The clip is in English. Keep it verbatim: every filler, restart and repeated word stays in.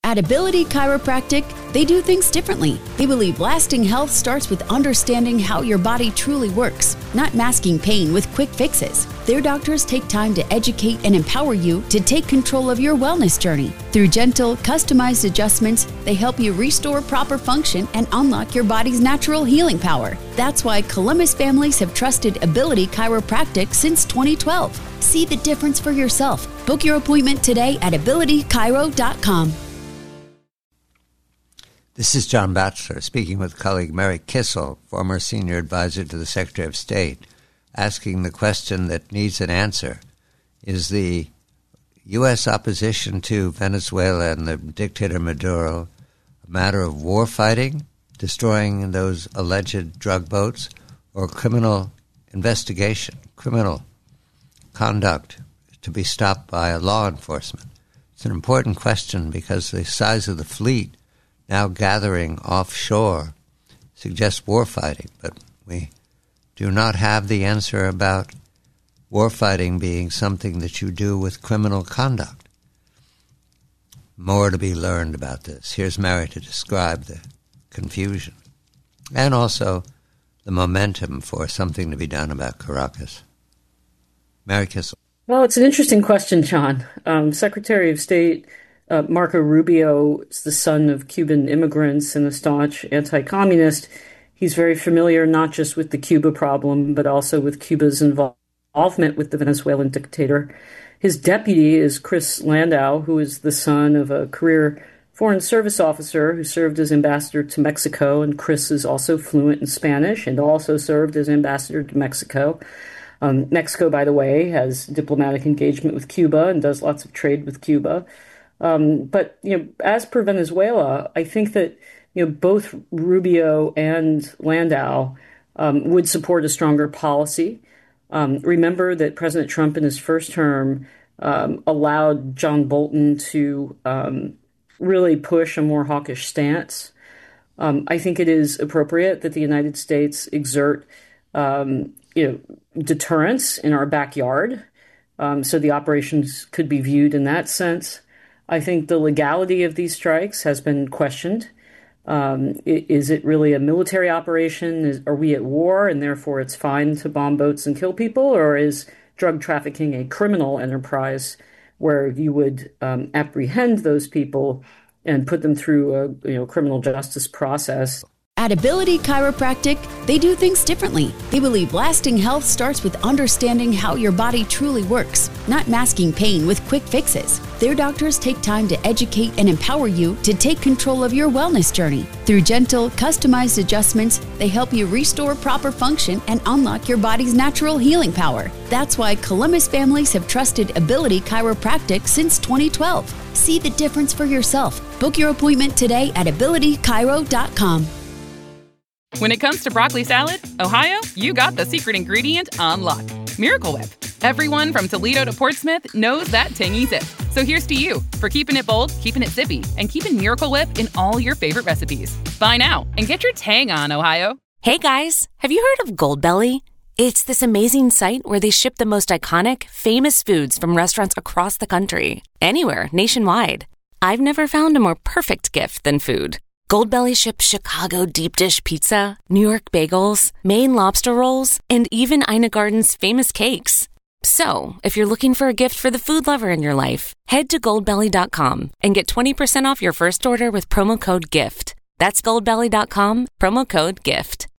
At Ability Chiropractic, they do things differently. They believe lasting health starts with understanding how your body truly works, not masking pain with quick fixes. Their doctors take time to educate and empower you to take control of your wellness journey. Through gentle, customized adjustments, they help you restore proper function and unlock your body's natural healing power. That's why Columbus families have trusted Ability Chiropractic since twenty twelve. See the difference for yourself. Book your appointment today at ability chiro dot com. This is John Batchelor speaking with colleague Mary Kissel, former senior advisor to the Secretary of State, asking the question that needs an answer. Is the U S opposition to Venezuela and the dictator Maduro a matter of war fighting, destroying those alleged drug boats, or criminal investigation, criminal conduct to be stopped by law enforcement? It's an important question because the size of the fleet now gathering offshore suggests warfighting, but we do not have the answer about warfighting being something that you do with criminal conduct. More to be learned about this. Here's Mary to describe the confusion and also the momentum for something to be done about Caracas. Mary Kissel. Well, it's an interesting question, John. Um, Secretary of State Uh, Marco Rubio is the son of Cuban immigrants and a staunch anti-communist. He's very familiar not just with the Cuba problem, but also with Cuba's involvement with the Venezuelan dictator. His deputy is Chris Landau, who is the son of a career Foreign Service officer who served as ambassador to Mexico. And Chris is also fluent in Spanish and also served as ambassador to Mexico. Um, Mexico, by the way, has diplomatic engagement with Cuba and does lots of trade with Cuba. Um, but, you know, as per Venezuela, I think that, you know, both Rubio and Landau um, would support a stronger policy. Um, remember that President Trump in his first term um, allowed John Bolton to um, really push a more hawkish stance. Um, I think it is appropriate that the United States exert, um, you know, deterrence in our backyard. Um, so the operations could be viewed in that sense. I think the legality of these strikes has been questioned. Um, is it really a military operation? Is, are we at war and therefore it's fine to bomb boats and kill people? Or is drug trafficking a criminal enterprise where you would um, apprehend those people and put them through a you know, criminal justice process? At Ability Chiropractic, they do things differently. They believe lasting health starts with understanding how your body truly works, not masking pain with quick fixes. Their doctors take time to educate and empower you to take control of your wellness journey. Through gentle, customized adjustments, they help you restore proper function and unlock your body's natural healing power. That's why Columbus families have trusted Ability Chiropractic since twenty twelve. See the difference for yourself. Book your appointment today at ability chiro dot com. When it comes to broccoli salad, Ohio, you got the secret ingredient on lock. Miracle Whip. Everyone from Toledo to Portsmouth knows that tangy zip. So here's to you for keeping it bold, keeping it zippy, and keeping Miracle Whip in all your favorite recipes. Buy now and get your tang on, Ohio. Hey guys, have you heard of Goldbelly? It's this amazing site where they ship the most iconic, famous foods from restaurants across the country. Anywhere, nationwide. I've never found a more perfect gift than food. Goldbelly ships Chicago deep dish pizza, New York bagels, Maine lobster rolls, and even Ina Garden's famous cakes. So, if you're looking for a gift for the food lover in your life, head to goldbelly dot com and get twenty percent off your first order with promo code GIFT. That's goldbelly dot com, promo code GIFT.